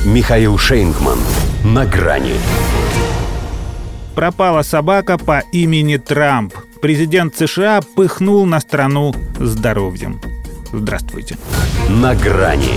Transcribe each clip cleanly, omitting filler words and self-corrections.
Михаил Шейнгман. На грани. Пропала собака по имени Трамп. Президент США пыхнул на страну здоровьем. Здравствуйте. На грани.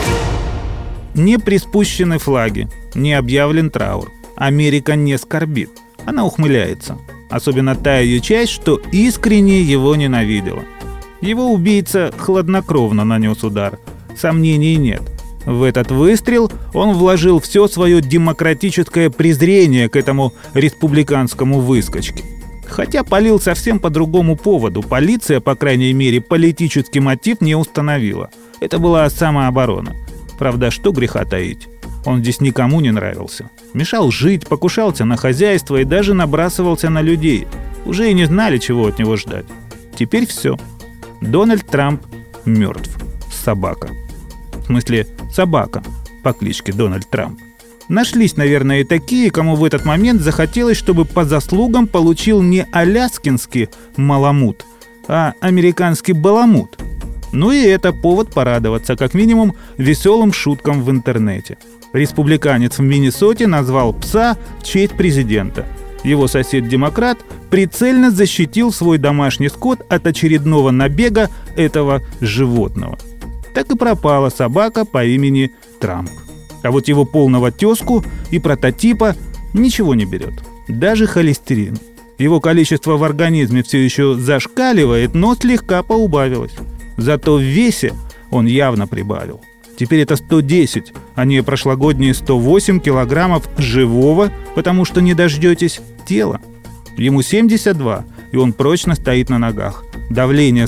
Не приспущены флаги, не объявлен траур. Америка не скорбит. Она ухмыляется. Особенно та ее часть, что искренне его ненавидела. Его убийца хладнокровно нанес удар. Сомнений нет. В этот выстрел он вложил все свое демократическое презрение к этому республиканскому выскочке. Хотя палил совсем по другому поводу. Полиция, по крайней мере, политический мотив не установила. Это была самооборона. Правда, что греха таить? Он здесь никому не нравился. Мешал жить, покушался на хозяйство и даже набрасывался на людей. Уже и не знали, чего от него ждать. Теперь все. Дональд Трамп мертв. Собака. В смысле, собака по кличке Дональд Трамп. Нашлись, наверное, и такие, кому в этот момент захотелось, чтобы по заслугам получил не аляскинский маламут, а американский баламут. Ну и это повод порадоваться, как минимум, веселым шуткам в интернете. Республиканец в Миннесоте назвал пса в честь президента. Его сосед-демократ прицельно защитил свой домашний скот от очередного набега этого животного. Так и пропала собака по имени Трамп. А вот его полного тезку и прототипа ничего не берет. Даже холестерин. Его количество в организме все еще зашкаливает, но слегка поубавилось. Зато в весе он явно прибавил. Теперь это 110, а не прошлогодние 108 килограммов живого, потому что не дождетесь, тела. Ему 72, и он прочно стоит на ногах. Давление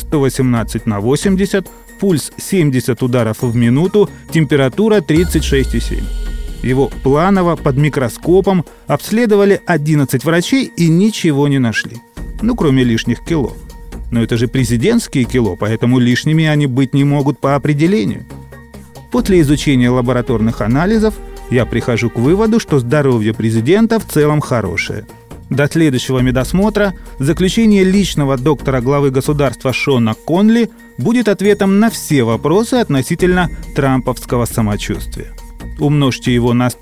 118/80, пульс 70 ударов в минуту, температура 36,7. Его планово под микроскопом обследовали 11 врачей и ничего не нашли. Ну, кроме лишних кило. Но это же президентские кило, поэтому лишними они быть не могут по определению. После изучения лабораторных анализов я прихожу к выводу, что здоровье президента в целом хорошее. До следующего медосмотра заключение личного доктора главы государства Шона Конли будет ответом на все вопросы относительно трамповского самочувствия. Умножьте его на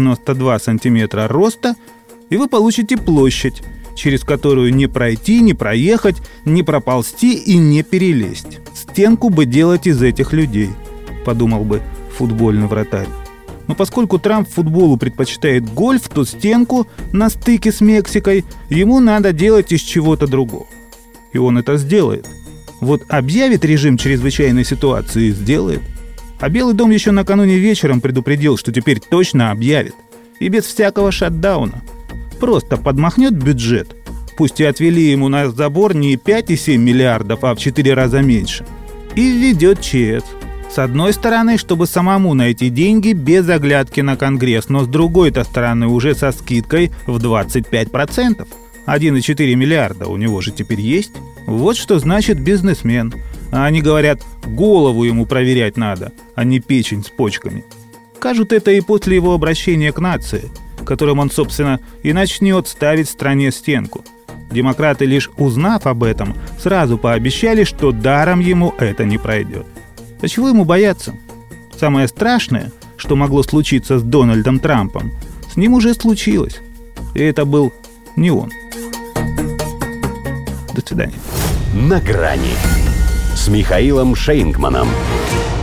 192 сантиметра роста, и вы получите площадь, через которую не пройти, не проехать, не проползти и не перелезть. Стенку бы делать из этих людей, подумал бы футбольный вратарь. Но поскольку Трамп футболу предпочитает гольф, то стенку на стыке с Мексикой ему надо делать из чего-то другого. И он это сделает. Вот объявит режим чрезвычайной ситуации и сделает. А Белый дом еще накануне вечером предупредил, что теперь точно объявит. И без всякого шатдауна. Просто подмахнет бюджет. Пусть и отвели ему на забор не 5,7 миллиардов, а в 4 раза меньше. И введет ЧС. С одной стороны, чтобы самому найти деньги без оглядки на Конгресс, но с другой-то стороны уже со скидкой в 25%. 1,4 миллиарда у него же теперь есть. Вот что значит бизнесмен. А они говорят, голову ему проверять надо, а не печень с почками. Кажут это и после его обращения к нации, которым он, собственно, и начнет ставить стране стенку. Демократы, лишь узнав об этом, сразу пообещали, что даром ему это не пройдет. А чего ему бояться? Самое страшное, что могло случиться с Дональдом Трампом, с ним уже случилось. И это был не он. До свидания. На грани с Михаилом Шейнгманом.